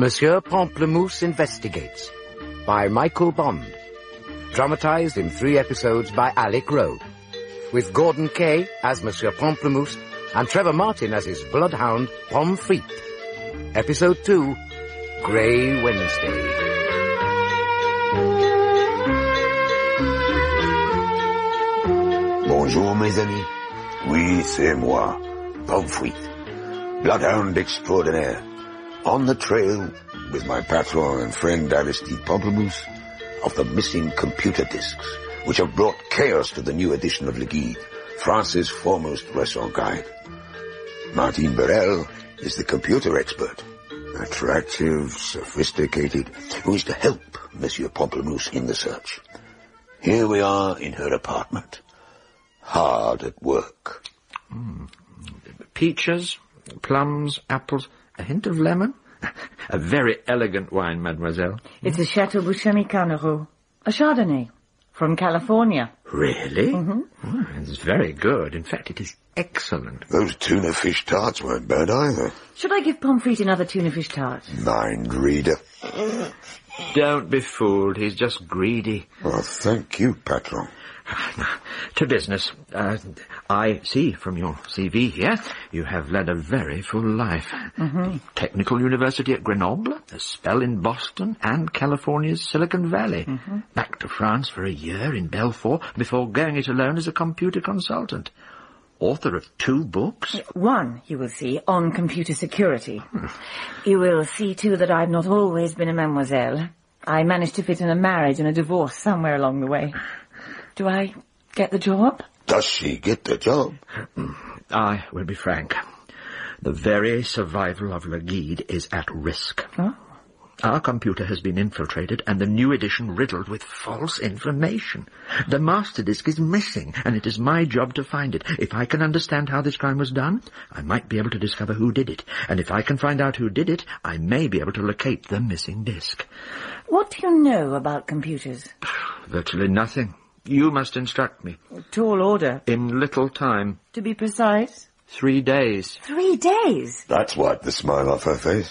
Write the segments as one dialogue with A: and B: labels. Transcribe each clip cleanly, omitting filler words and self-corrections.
A: Monsieur Pamplemousse Investigates by Michael Bond. Dramatized in 3 episodes by Alec Rowe, with Gordon Kay as Monsieur Pamplemousse and Trevor Martin as his bloodhound, Pomfret. Episode 2, Grey Wednesday.
B: Bonjour, mes amis. Oui, c'est moi, Pomfret, bloodhound extraordinaire, on the trail with my patron and friend Aristide Pamplemousse of the missing computer discs, which have brought chaos to the new edition of Le Guide, France's foremost restaurant guide. Martine Burrell is the computer expert, attractive, sophisticated, who is to help Monsieur Pamplemousse in the search. Here we are in her apartment, hard at work.
C: Peaches, plums, apples, a hint of lemon. A very elegant wine, mademoiselle.
D: It's a Chateau Bouchemi Carnero, a Chardonnay, from California.
C: Really?
D: Mm-hmm.
C: Oh, it's very good. In fact, it is excellent.
B: Those tuna fish tarts weren't bad either.
D: Should I give Pomfret another tuna fish tart?
B: Mind reader.
C: Don't be fooled. He's just greedy.
B: Oh, thank you, patron.
C: To business. I see from your CV here you have led a very full life.
D: Mm-hmm.
C: Technical University at Grenoble, a spell in Boston and California's Silicon Valley.
D: Mm-hmm. Back
C: To France for a year in Belfort before going it alone as a computer consultant. Author of 2 books.
D: One, you will see, on computer security. You will see, too, that I've not always been a mademoiselle. I managed to fit in a marriage and a divorce somewhere along the way. Do I get the job?
B: Does she get the job?
C: I will be frank. The very survival of Le Guide is at risk.
D: Oh.
C: Our computer has been infiltrated and the new edition riddled with false information. The master disk is missing, and it is my job to find it. If I can understand how this crime was done, I might be able to discover who did it. And if I can find out who did it, I may be able to locate the missing disk.
D: What do you know about computers?
C: Virtually nothing. You must instruct me.
D: Tall order.
C: In little time.
D: To be precise?
C: 3 days.
D: 3 days?
B: That's wiped the smile off her face.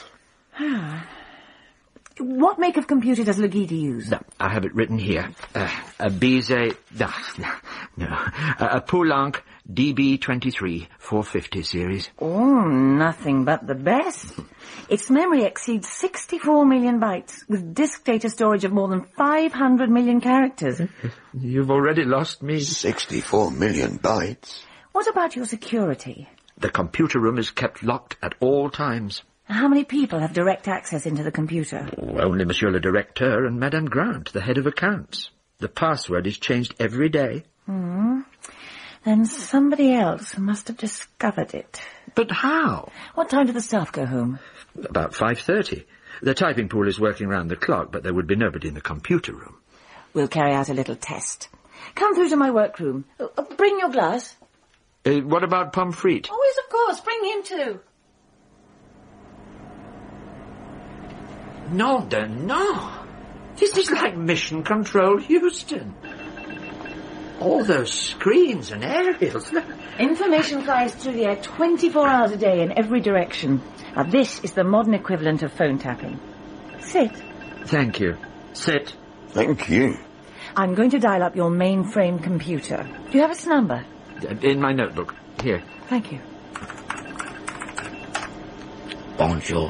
D: What make of computer does Le Guide use?
C: No, I have it written here. A Bizet... No. A Poulenc DB23 450 series.
D: Oh, nothing but the best. Its memory exceeds 64 million bytes, with disk data storage of more than 500 million characters.
C: You've already lost me.
B: 64 million bytes?
D: What about your security?
C: The computer room is kept locked at all times.
D: How many people have direct access into the computer?
C: Only Monsieur le Directeur and Madame Grant, the head of accounts. The password is changed every day.
D: Then somebody else must have discovered it.
C: But how?
D: What time do the staff go home?
C: About 5:30. The typing pool is working round the clock, but there would be nobody in the computer room.
D: We'll carry out a little test. Come through to my workroom. Bring your glass.
C: What about Pomfret?
D: Oh, yes, of course. Bring him too.
C: Nom de nom! This is like Mission Control Houston. All those screens and aerials.
D: Information flies through the air 24 hours a day in every direction. Now, this is the modern equivalent of phone tapping. Sit.
C: Thank you. Sit.
B: Thank you.
D: I'm going to dial up your mainframe computer. Do you have its number?
C: In my notebook. Here.
D: Thank you.
A: Bonjour.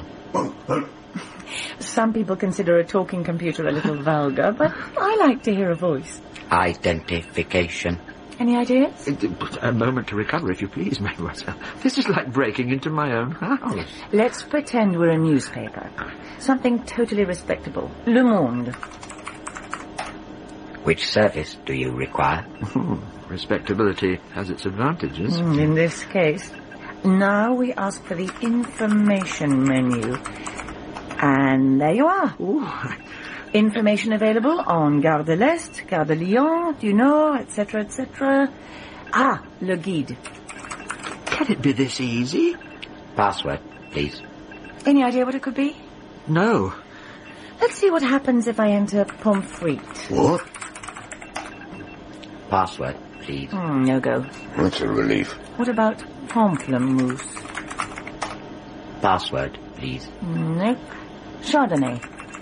D: Some people consider a talking computer a little vulgar, but I like to hear a voice.
A: Identification.
D: Any ideas?
C: A moment to recover, if you please, mademoiselle. This is like breaking into my own house.
D: Let's pretend we're a newspaper. Something totally respectable. Le Monde.
A: Which service do you require?
C: Respectability has its advantages.
D: In this case. Now we ask for the information menu. And there you are.
C: Ooh.
D: Information available on Gare de l'Est, Gare de Lyon, du Nord, etc., etc. Le Guide.
C: Can it be this easy?
A: Password, please.
D: Any idea what it could be?
C: No.
D: Let's see what happens if I enter Pomfret.
B: What?
A: Password, please.
D: No go.
B: That's a relief.
D: What about Pamplemousse?
A: Password, please.
D: Nope. Chardonnay.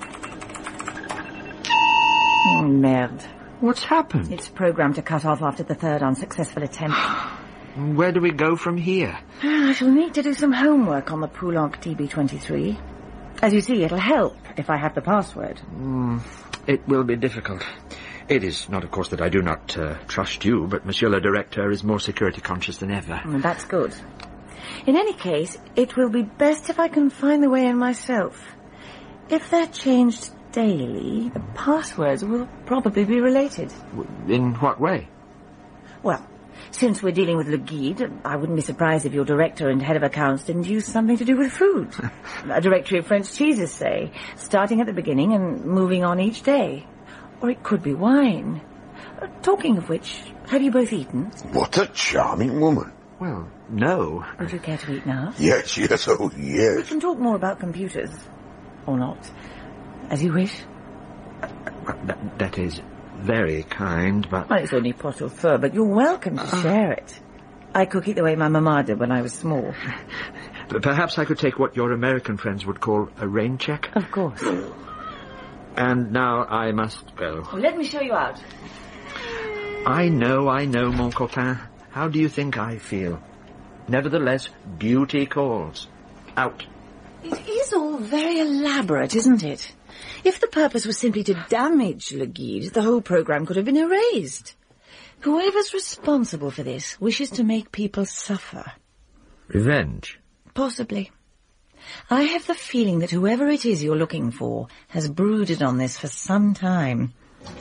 D: Merde.
C: What's happened?
D: It's programmed to cut off after the third unsuccessful attempt.
C: Where do we go from here?
D: I shall need to do some homework on the Poulenc TB23. As you see, it'll help if I have the password.
C: It will be difficult. It is not, of course, that I do not trust you, but Monsieur le Directeur is more security conscious than ever.
D: That's good. In any case, it will be best if I can find the way in myself. If they're changed daily, the passwords will probably be related.
C: In what way?
D: Well, since we're dealing with Le Guide, I wouldn't be surprised if your director and head of accounts didn't use something to do with food. A directory of French cheeses, say, starting at the beginning and moving on each day. Or it could be wine. Talking of which, have you both eaten?
B: What a charming woman.
C: Well, no.
D: Would you care to eat now?
B: Yes, oh,
D: We
B: yes.
D: can talk more about computers. Or not. As you wish.
C: That is very kind, but...
D: Well, it's only pot au feu, but you're welcome to share it. I cook it the way my mama did when I was small.
C: Perhaps I could take what your American friends would call a rain check.
D: Of course.
C: And now I must go.
D: Well, let me show you out.
C: I know, mon copain. How do you think I feel? Nevertheless, duty calls. Out.
D: It is all very elaborate, isn't it? If the purpose was simply to damage Le Guide, the whole program could have been erased. Whoever's responsible for this wishes to make people suffer.
C: Revenge?
D: Possibly. I have the feeling that whoever it is you're looking for has brooded on this for some time.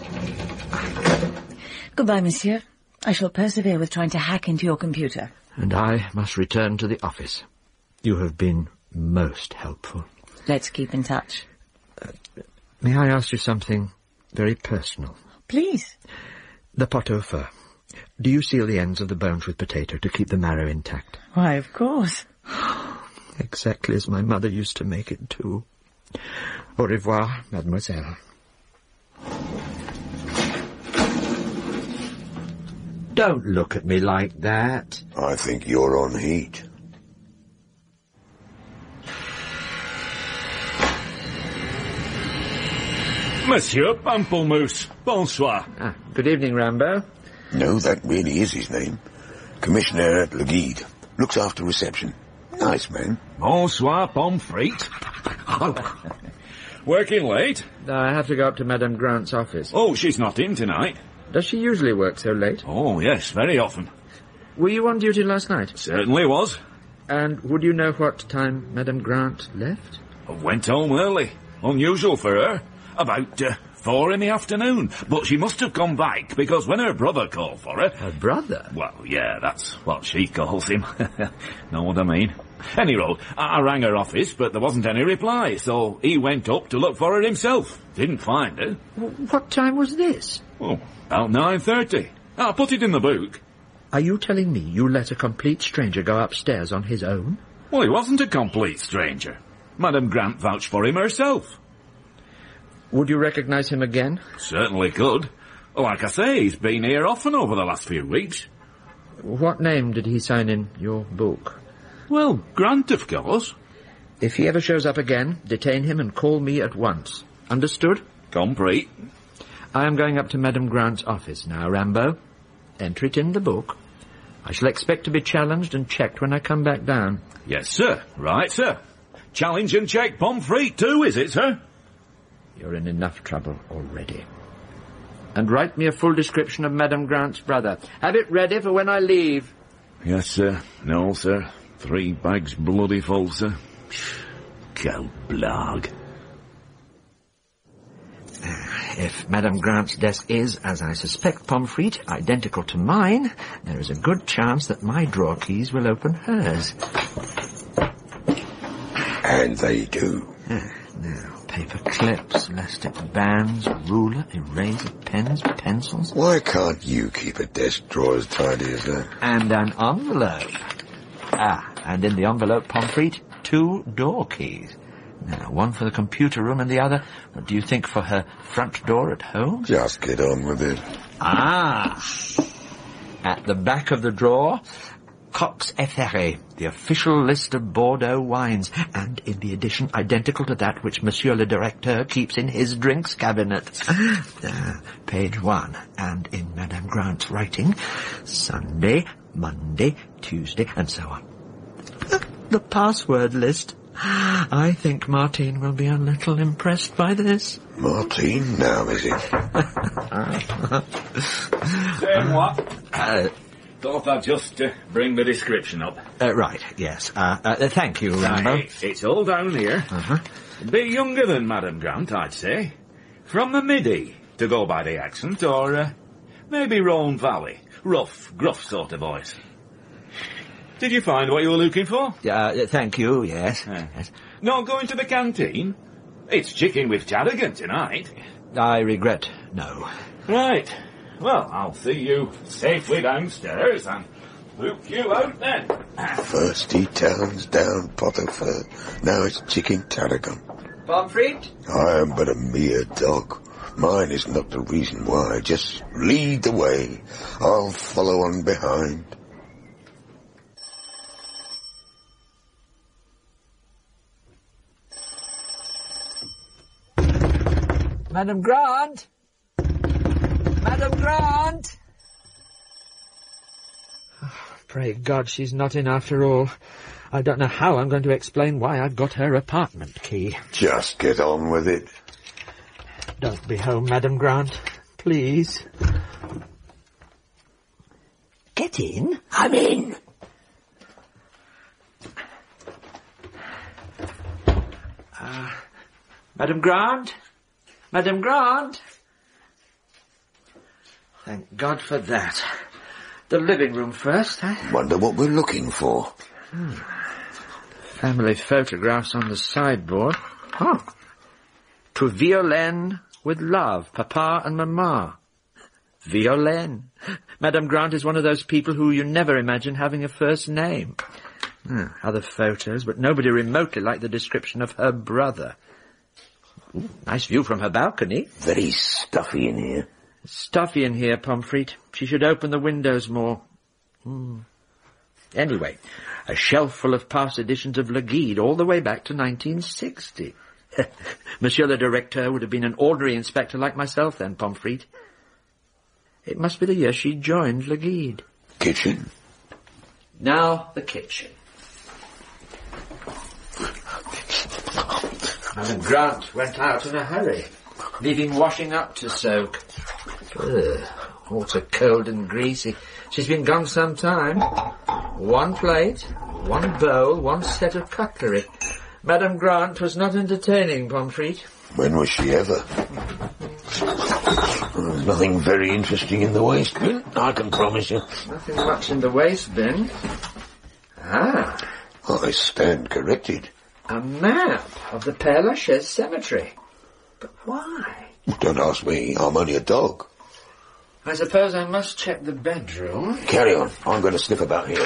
D: Goodbye, monsieur. I shall persevere with trying to hack into your computer.
C: And I must return to the office. You have been most helpful.
D: Let's keep in touch.
C: May I ask you something very personal?
D: Please.
C: The pot au feu. Do you seal the ends of the bones with potato to keep the marrow intact?
D: Why, of course.
C: Exactly as my mother used to make it too. Au revoir, mademoiselle. Don't look at me like that.
B: I think you're on heat.
E: Monsieur Pamplemousse, bonsoir.
C: Good evening, Rambo.
B: No, that really is his name. Commissioner at Le Guide. Looks after reception. Nice man.
E: Bonsoir, Pomfret. Working late?
C: I have to go up to Madame Grant's office.
E: Oh, she's not in tonight.
C: Does she usually work so late?
E: Oh, yes, very often.
C: Were you on duty last night?
E: Certainly was.
C: And would you know what time Madame Grant left?
E: I went home early. Unusual for her. About 4 in the afternoon. But she must have come back, because when her brother called for her...
C: Her brother?
E: Well, yeah, that's what she calls him. Know what I mean? Anyhow, I rang her office, but there wasn't any reply, so he went up to look for her himself. Didn't find her.
C: What time was this?
E: Oh, about 9:30. I put it in the book.
C: Are you telling me you let a complete stranger go upstairs on his own?
E: Well, he wasn't a complete stranger. Madame Grant vouched for him herself.
C: Would you recognize him again?
E: Certainly could. Like I say, he's been here often over the last few weeks.
C: What name did he sign in your book?
E: Well, Grant, of course.
C: If he ever shows up again, detain him and call me at once. Understood?
E: Compris.
C: I am going up to Madame Grant's office now, Rambo. Enter it in the book. I shall expect to be challenged and checked when I come back down.
E: Yes, sir. Right, sir. Challenge and check Pomfret too, is it, sir?
C: You're in enough trouble already. And write me a full description of Madame Grant's brother. Have it ready for when I leave.
E: Yes, sir. No, sir. 3 bags bloody full, sir. Go blag.
C: If Madame Grant's desk is, as I suspect, Pomfret, identical to mine, there is a good chance that my drawer keys will open hers.
B: And they do.
C: Now, paper clips, elastic bands, ruler, eraser, pens, pencils.
B: Why can't you keep a desk drawer as tidy as that?
C: And an envelope. And in the envelope, Pomfret, 2 door keys. Now, one for the computer room and the other, what do you think, for her front door at home?
B: Just get on with it.
C: At the back of the drawer, Cox Effere, the official list of Bordeaux wines, and in the edition identical to that which Monsieur le Directeur keeps in his drinks cabinet. Page 1, and in Madame Grant's writing, Sunday, Monday, Tuesday, and so on. The password list. I think Martine will be a little impressed by this.
B: Martine now, is it?
E: Saying what? Thought I'd just bring the description up.
C: Right, yes. Thank you, Rambo.
E: It's all down here. A bit younger than Madame Grant, I'd say. From the Midi, to go by the accent, or maybe Rhone Valley. Rough, gruff sort of voice. Did you find what you were looking for?
C: Thank you, yes. Yes.
E: Not going to the canteen? It's chicken with tarragon tonight.
C: I regret no.
E: Right. Well, I'll see you safely downstairs and look you out then.
B: First he turns down pot au feu, now it's chicken tarragon.
C: Pomfret?
B: I am but a mere dog. Mine is not the reason why. Just lead the way. I'll follow on behind.
C: Madame Grant? Madame Grant! Pray God she's not in after all. I don't know how I'm going to explain why I've got her apartment key.
B: Just get on with it.
C: Don't be home, Madame Grant. Please. Get in.
B: I'm in.
C: Madame Grant? Madame Grant? Thank God for that. The living room first, eh?
B: Wonder what we're looking for.
C: Family photographs on the sideboard. Oh. To Violaine with love, Papa and Mamma. Violaine. Madame Grant is one of those people who you never imagine having a first name. Other photos, but nobody remotely like the description of her brother. Ooh, nice view from her balcony.
B: Very stuffy in here.
C: Stuffy in here, Pomfret. She should open the windows more. Anyway, a shelf full of past editions of Le Guide, all the way back to 1960. Monsieur le Directeur would have been an ordinary inspector like myself then, Pomfret. It must be the year she joined Le Guide.
B: Kitchen.
C: Now, the kitchen. Madame Grant went out in a hurry, leaving washing up to soak. Water cold and greasy. She's been gone some time. One plate, one bowl, one set of cutlery. Madame Grant was not entertaining, Pomfret.
B: When was she ever? Nothing very interesting in the waste bin, I can promise you.
C: Nothing much in the waste bin.
B: I stand corrected.
C: A map of the Père Lachaise cemetery. But why?
B: Don't ask me, I'm only a dog.
C: I suppose I must check the bedroom.
B: Carry on, I'm going to sniff about here.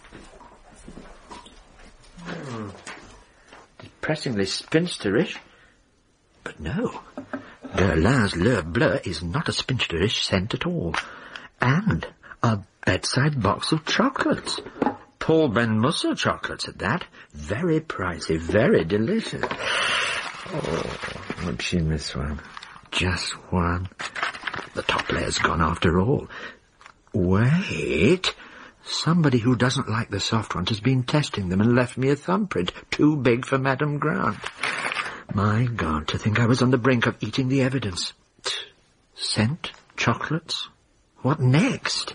C: Depressingly spinsterish. But no, Guerlain's L'Heure Bleue is not a spinsterish scent at all. And a bedside box of chocolates. Paul Ben Musser chocolates at that. Very pricey, very delicious. What'd she miss one? Just one. The top layer's gone after all. Wait. Somebody who doesn't like the soft ones has been testing them and left me a thumbprint too big for Madame Grant. My God, to think I was on the brink of eating the evidence. Scent? Chocolates? What next?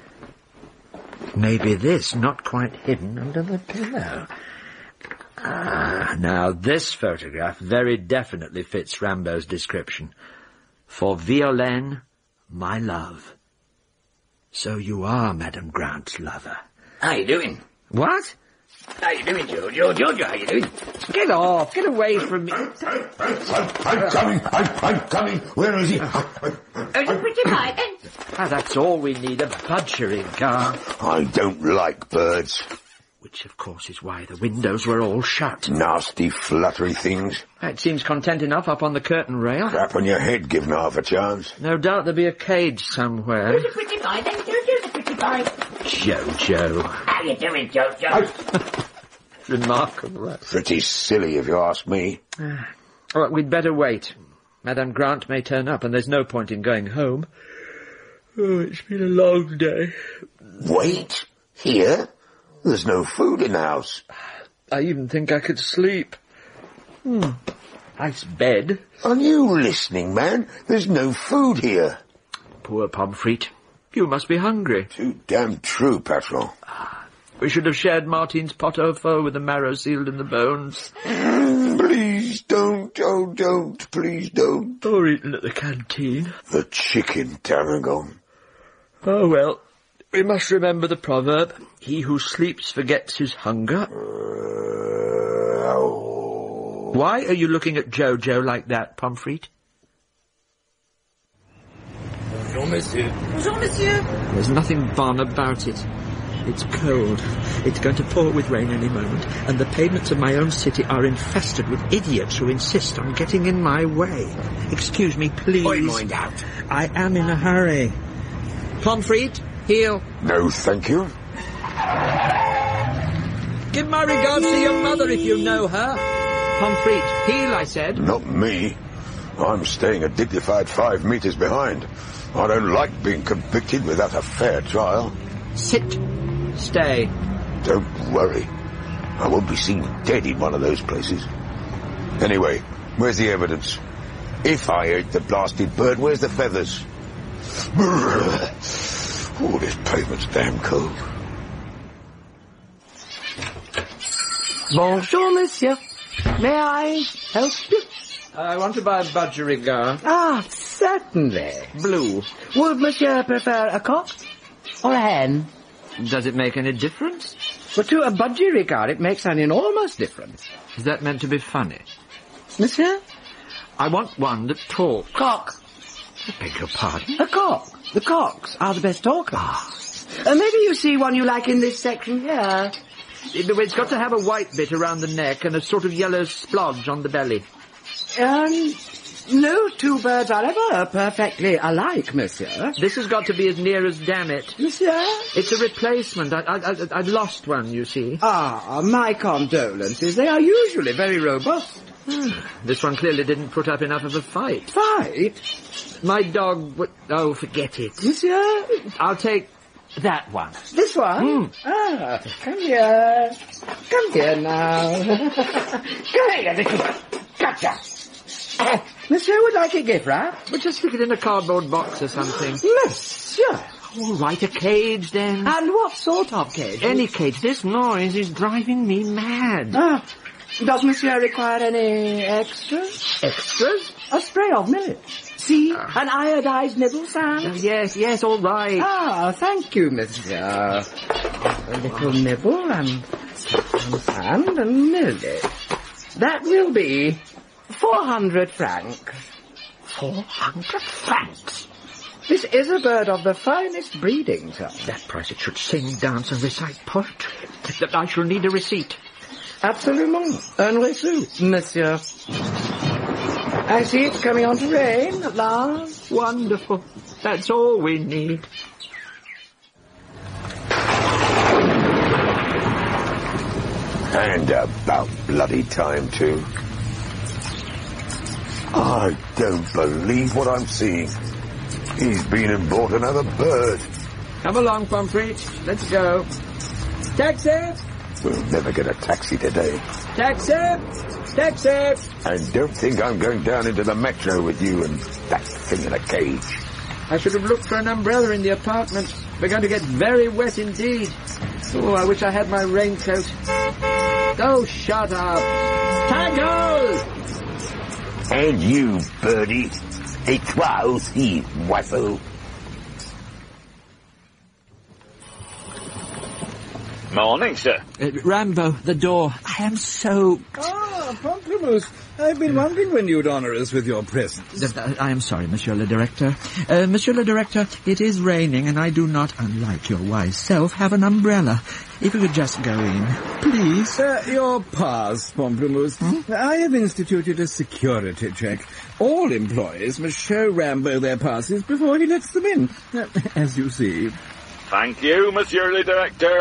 C: Maybe this, not quite hidden under the pillow. Now this photograph very definitely fits Rambo's description. For Violaine, my love. So you are Madame Grant's lover.
F: How you doing?
C: What?
F: How you doing, Jojo? Jojo, how you doing?
C: Get off! Get away from me!
B: I'm coming! Where is he?
F: Oh, you pretty boy, then.
C: That's all we need, a budgerigar.
B: I don't like birds.
C: Which, of course, is why the windows were all shut.
B: Nasty, fluttery things.
C: It seems content enough up on the curtain rail.
B: Crap on your head, given half a chance.
C: No doubt there'll be a cage somewhere.
F: Who's the pretty boy, then, Jojo, the pretty boy?
C: Jojo.
F: How you doing, Jojo?
C: Remarkable, that.
B: Pretty silly, if you ask me.
C: Well, we'd better wait. Madame Grant may turn up, and there's no point in going home. Oh, it's been a long day.
B: Wait? Here? There's no food in the house.
C: I even think I could sleep. Nice bed.
B: Are you listening, man? There's no food here.
C: Poor Pomfret. You must be hungry.
B: Too damn true, Patron.
C: We should have shared Martine's pot-au-feu with the marrow sealed in the bones.
B: Please don't, oh don't, please don't.
C: Or eaten at the canteen.
B: The chicken tarragon.
C: Oh, well, we must remember the proverb, he who sleeps forgets his hunger. Why are you looking at Jojo like that, Pomfret?
F: Bonjour, monsieur.
D: Bonjour, monsieur.
C: There's nothing bon about it. It's cold. It's going to pour with rain any moment, and the pavements of my own city are infested with idiots who insist on getting in my way. Excuse me, please.
F: I mind out.
C: I am in a hurry. Pomfret, heel.
B: No, thank you.
C: Give my regards to your mother if you know her. Pomfret, heel, I said.
B: Not me. I'm staying a dignified 5 meters behind. I don't like being convicted without a fair trial.
C: Sit. Stay.
B: Don't worry. I won't be seen dead in one of those places. Anyway, where's the evidence? If I ate the blasted bird, where's the feathers? Oh, this pavement's damn cold.
A: Bonjour, monsieur. May I help you?
C: I want to buy a budgerigar.
A: Ah, certainly.
C: Blue.
A: Would monsieur prefer a cock or a hen?
C: Does it make any difference?
A: But to a budgerigar it makes an enormous difference.
C: Is that meant to be funny?
A: Monsieur?
C: I want one that talks.
A: Cock.
C: I beg your pardon?
A: A cock. The cocks are the best talkers. Maybe you see one you like in this section here.
C: It's got to have a white bit around the neck and a sort of yellow splodge on the belly.
A: No two birds are ever perfectly alike, monsieur.
C: This has got to be as near as damn it.
A: Monsieur?
C: It's a replacement. I've lost one, you see.
A: Ah, my condolences. They are usually very robust.
C: This one clearly didn't put up enough of a fight.
A: Fight?
C: My dog would... Oh, forget it.
A: Monsieur?
C: I'll take that one.
A: This one? Ah, come here. Come here now. Come here, little... Gotcha. Monsieur would like a gift wrap?
C: But just stick it in a cardboard box or something.
A: Monsieur!
C: All right, a cage then.
A: And what sort of cage?
C: Any cage. This noise is driving me mad.
A: Ah, does monsieur require any extras?
C: Extras?
A: A spray of millet. See, an iodized nibble sand.
C: Yes, all right.
A: Ah, thank you, monsieur. A little nibble and sand and millet. That will be 400 francs.
C: 400 francs?
A: This is a bird of the finest breeding, sir.
C: That price it should sing, dance, and recite poetry. I shall need a receipt.
A: Absolument. Un reçu, monsieur. I see it's coming on to rain at last.
C: Wonderful. That's all we need.
B: And about bloody time, too. I don't believe what I'm seeing. He's been and bought another bird.
C: Come along, Pomfret. Let's go. Taxi!
B: We'll never get a taxi today.
C: Taxi! Taxi!
B: And don't think I'm going down into the metro with you and that thing in a cage.
C: I should have looked for an umbrella in the apartment. We're going to get very wet indeed. Oh, I wish I had my raincoat. Oh, shut up. Tango!
B: And you, birdie. Et toi aussi, oiseau.
E: Morning, sir.
C: Rambo, the door. I am so...
G: Ah, Pamplemousse. I've been wondering when you'd honour us with your presence.
C: I am sorry, Monsieur le Directeur. Monsieur le Directeur, it is raining, and I do not, unlike your wise self, have an umbrella. If you could just go in, please.
G: Your pass, Pamplemousse. I have instituted a security check. All employees must show Rambo their passes before he lets them in, as you see.
E: Thank you, Monsieur le Directeur.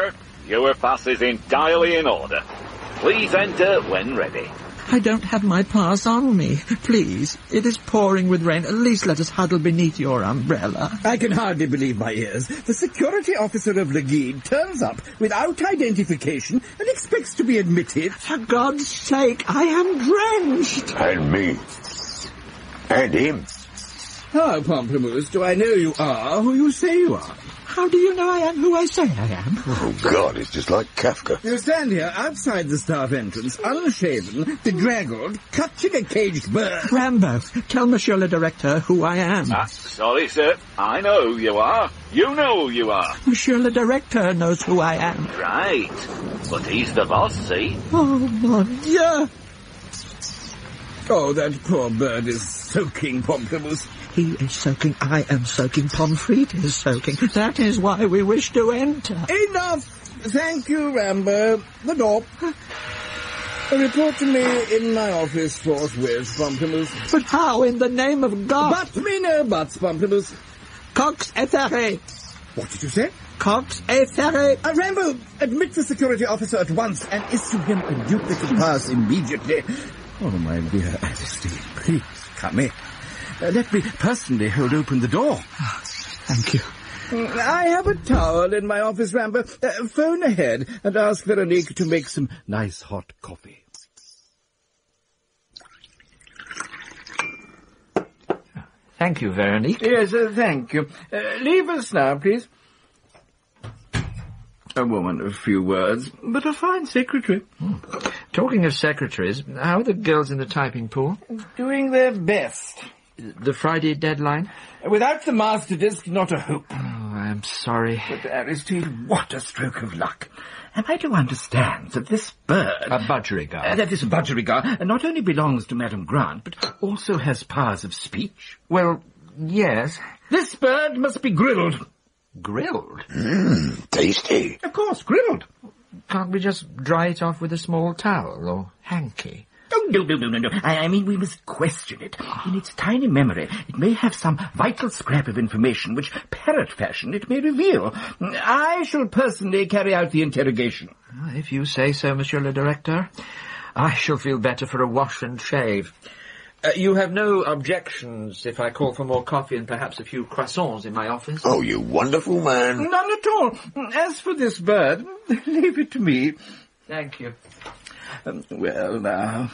H: Your pass is entirely in order. Please enter when ready.
C: I don't have my pass on me. Please, it is pouring with rain. At least let us huddle beneath your umbrella.
G: I can hardly believe my ears. The security officer of Le Guide turns up without identification and expects to be admitted.
C: For God's sake, I am drenched.
B: And me. And him.
G: How, Pamplemousse, do I know you are who you say you are?
C: How do you know I am who I say I am?
B: Oh, God, it's just like Kafka.
G: You stand here outside the staff entrance, unshaven, bedraggled, clutching a caged bird.
C: Rambo, tell Monsieur le Directeur who I am.
H: Sorry, sir. I know who you are. You know who you are.
C: Monsieur le Directeur knows who I am.
H: Right. But he's the boss, see?
C: Oh, mon Dieu!
G: Oh, that poor bird is soaking, Pamplemousse.
C: He is soaking, I am soaking, Pomfret is soaking. That is why we wish to enter.
G: Enough! Thank you, Rambo. The door. Report to me in my office forthwith, Pamplemousse.
C: But how, in the name of God?
G: But me no buts, Pamplemousse.
C: Cox et ferré.
G: What did you say?
C: Cox et ferré.
G: Rambo, admit the security officer at once and issue him a duplicate pass immediately. Oh, my dear Aristide, please, come in. Let me personally hold open the door.
C: Oh, thank you.
G: I have a towel in my office, Rambo. Phone ahead and ask Veronique to make some nice hot coffee.
C: Thank you, Veronique.
G: Yes, thank you. Leave us now, please. A woman of few words, but a fine secretary.
C: Talking of secretaries, how are the girls in the typing pool?
G: Doing their best.
C: The Friday deadline?
G: Without the master disc, not a hope.
C: Oh, I'm sorry.
G: But Aristide, what a stroke of luck. Am I to understand that this bird...
C: A budgerigar.
G: That this budgerigar not only belongs to Madame Grant, but also has powers of speech?
C: Well, yes.
G: This bird must be grilled.
C: Grilled?
B: Tasty.
G: Of course, grilled.
C: Can't we just dry it off with a small towel or hanky?
G: Oh, no. I mean, we must question it. In its tiny memory, it may have some vital scrap of information which, parrot fashion, it may reveal. I shall personally carry out the interrogation.
C: If you say so, Monsieur le Directeur. I shall feel better for a wash and shave. You have no objections if I call for more coffee and perhaps a few croissants in my office?
B: Oh, you wonderful man.
G: None at all. As for this bird, leave it to me.
C: Thank you.
G: Well, now...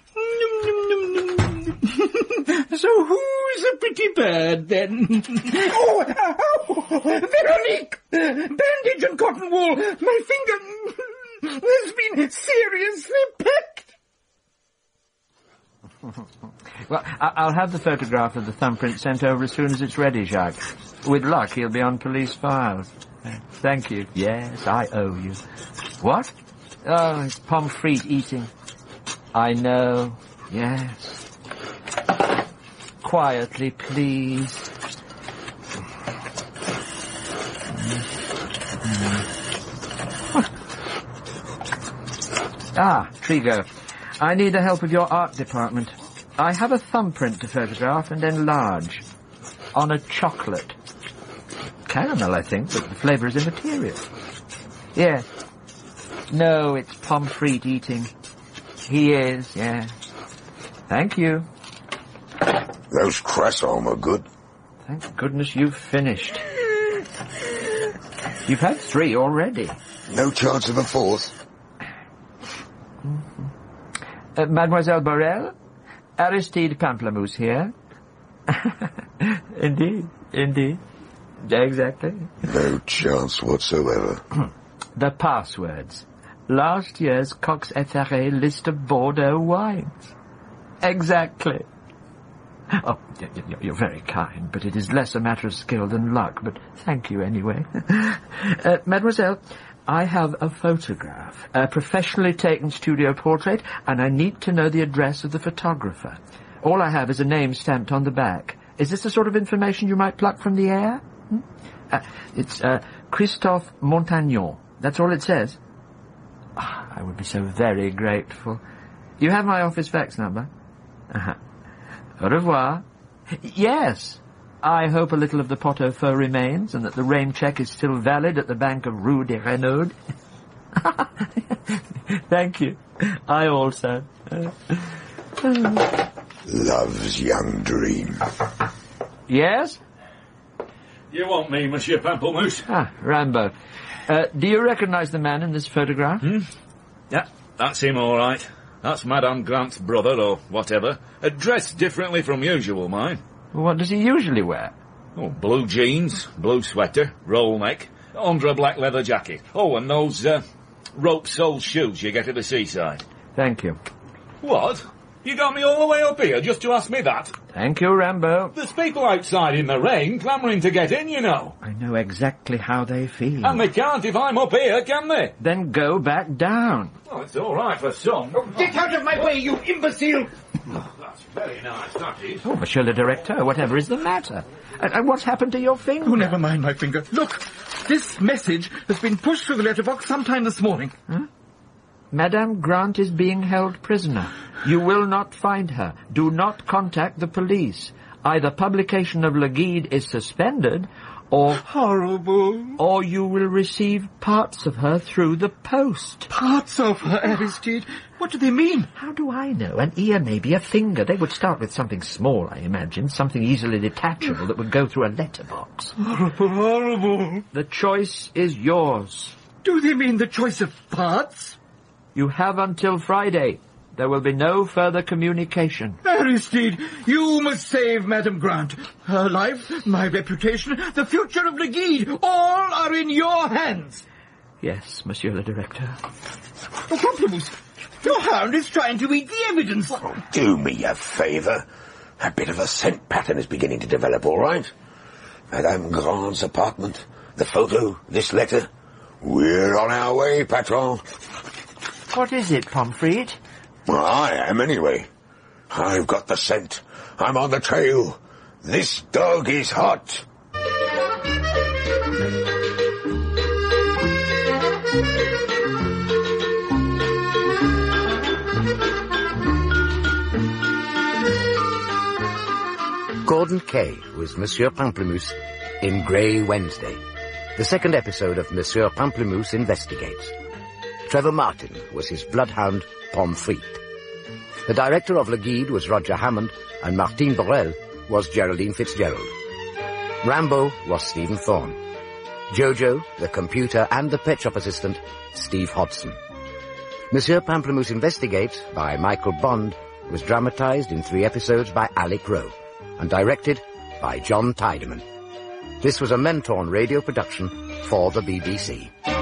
G: So who's a pretty bird, then? Oh, Veronique! Bandage and cotton wool! My finger has been seriously pecked!
C: Well, I'll have the photograph of the thumbprint sent over as soon as it's ready, Jacques. With luck, he'll be on police files. Thank you. Yes, I owe you. What? Oh, it's Pomfret eating. I know. Yes. Quietly, please. Ah, Trigo. I need the help of your art department. I have a thumbprint to photograph and enlarge. On a chocolate. Caramel, I think, but the flavour is immaterial. Yes. No, it's Pomfret eating. He is, yes. Thank you.
B: Those croissants are good.
C: Thank goodness you've finished. You've had 3 already.
B: No chance of a 4th.
C: Mademoiselle Borel? Aristide Pamplemousse here. Indeed. Exactly.
B: No chance whatsoever.
C: The passwords. Last year's Cox et Ferré list of Bordeaux wines. Exactly. Oh, you're very kind, but it is less a matter of skill than luck, but thank you anyway. Mademoiselle, I have a photograph, a professionally taken studio portrait, and I need to know the address of the photographer. All I have is a name stamped on the back. Is this the sort of information you might pluck from the air? It's Christophe Montagnon. That's all it says. I would be so very grateful. You have my office fax number? Au revoir. Yes. I hope a little of the pot-au-feu remains and that the rain cheque is still valid at the bank of Rue des Renaud. Thank you. I also.
B: Love's young dream.
C: Yes?
E: You want me, Monsieur Pamplemousse?
C: Ah, Rambo. Do you recognize the man in this photograph?
E: Yeah, that's him, all right. That's Madame Grant's brother, or whatever. Dressed differently from usual, mind.
C: What does he usually wear?
E: Oh, blue jeans, blue sweater, roll neck, under a black leather jacket. Oh, and those, rope-soled shoes you get at the seaside.
C: Thank you.
E: What? You got me all the way up here just to ask me that?
C: Thank you, Rambo.
E: There's people outside in the rain clamouring to get in, you know.
C: I know exactly how they feel.
E: And they can't if I'm up here, can they?
C: Then go back down.
E: Oh, it's all right for some.
G: Get out of my way, you imbecile!
E: Oh, that's very nice, that is.
C: Oh, Monsieur le Directeur, whatever is the matter? And what's happened to your finger?
G: Oh, never mind my finger. Look, this message has been pushed through the letterbox sometime this morning.
C: Huh? Madame Grant is being held prisoner. You will not find her. Do not contact the police. Either publication of Le Guide is suspended, or...
G: Horrible.
C: Or you will receive parts of her through the post.
G: Parts of her, Aristide? What do they mean?
C: How do I know? An ear, maybe, a finger. They would start with something small, I imagine. Something easily detachable that would go through a letterbox.
G: Horrible, horrible.
C: The choice is yours.
G: Do they mean the choice of parts?
C: You have until Friday. There will be no further communication.
G: Aristide, you must save Madame Grant. Her life, my reputation, the future of Le Guide, all are in your hands.
C: Yes, Monsieur le Directeur.
G: Oh, Pamplemousse, your hound is trying to eat the evidence.
B: Oh, do me a favour. A bit of a scent pattern is beginning to develop, all right? Madame Grant's apartment, the photo, this letter. We're on our way, patron.
C: What is it, Pomfret?
B: Well, I am, anyway. I've got the scent. I'm on the trail. This dog is hot.
A: Gordon Kay was Monsieur Pamplemousse in Grey Wednesday, the second episode of Monsieur Pamplemousse Investigates. Trevor Martin was his bloodhound, Pomfret. The director of Le Guide was Roger Hammond, and Martine Borel was Geraldine Fitzgerald. Rambo was Stephen Thorne. Jojo, the computer and the pet shop assistant, Steve Hodson. Monsieur Pamplemousse Investigates, by Michael Bond, was dramatized in 3 episodes by Alec Rowe, and directed by John Tiedemann. This was a Mentorn radio production for the BBC.